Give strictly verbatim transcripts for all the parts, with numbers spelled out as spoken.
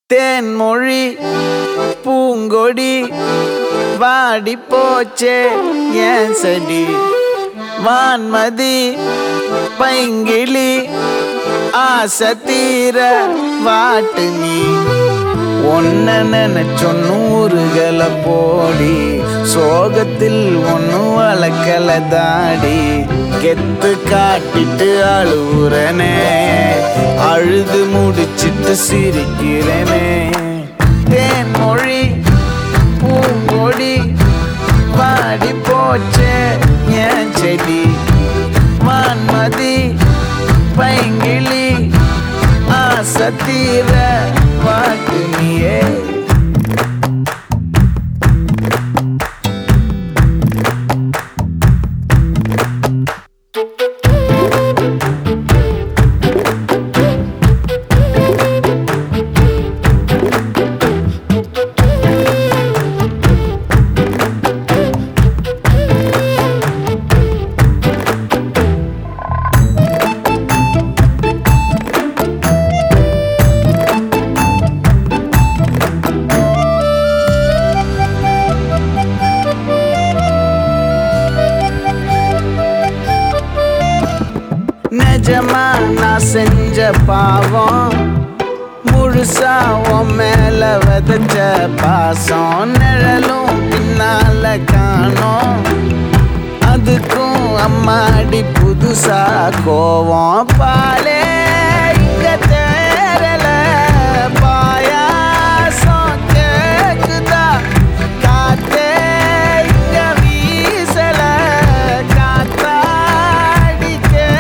தேன்மொழி பூங்கொடி வாடி போச்சே ஏன் செடி வான்மதி பைங்கிளி ஆசை தீர வாட்டு நீ ஒன்ன நினைச்சொ நூறுகளை போடி சோகத்தில் ஒன்னு வளர்க்கல தாடி கெத்து காட்டிட்டு அழுவுறனே அழுது முடிச்சிட்டு சிரிக்கிறனே தேன்மொழி பூங்கொடி வாடி போச்சே ஏன் செடி வான்மதி பைங்கிளி ஆசை தீர வாட்டு நீயே நிஜமா நான் செஞ்ச பாவம் முழுசா உன் மேல விதைச்ச பாசம் நிழலும் பின்னால காணோம் அதுக்கும் அம்மாடி புதுசா கோவம் பாலே இங்க தேரல பாயாசம் கேக்குதா காத்தே இங்க வீசல காத்தாடி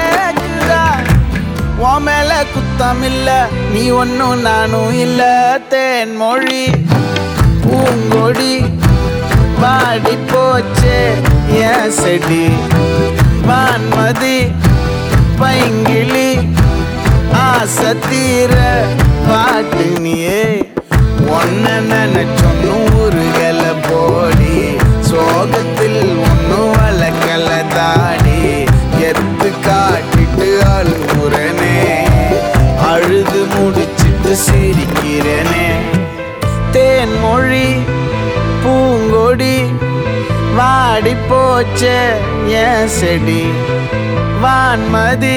உன் மேல குத்தம் இல்ல நீ ஒன்னும் நானும் இல்ல தேன்மொழி பூங்கொடி வாடி போச்சே ஏன் செடி வான்மதி பைங்கிளி ஆசை தீர பாட்டு நீயே ஒன்ன நினைச்சொ நூறுகளை போடி சோகத்தில் ஒன்னும் வளர்க்கல தாடி எத்து காட்டிட்டு அழுகுறனே அழுது முடிச்சிட்டு சிரிக்கிறனே தேன்மொழி பூங்கொடி வாடி போச்சே ஏன் செடி வான்மதி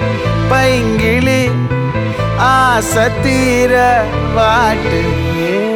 பைங்கிளி ஆசை தீர வாட்டு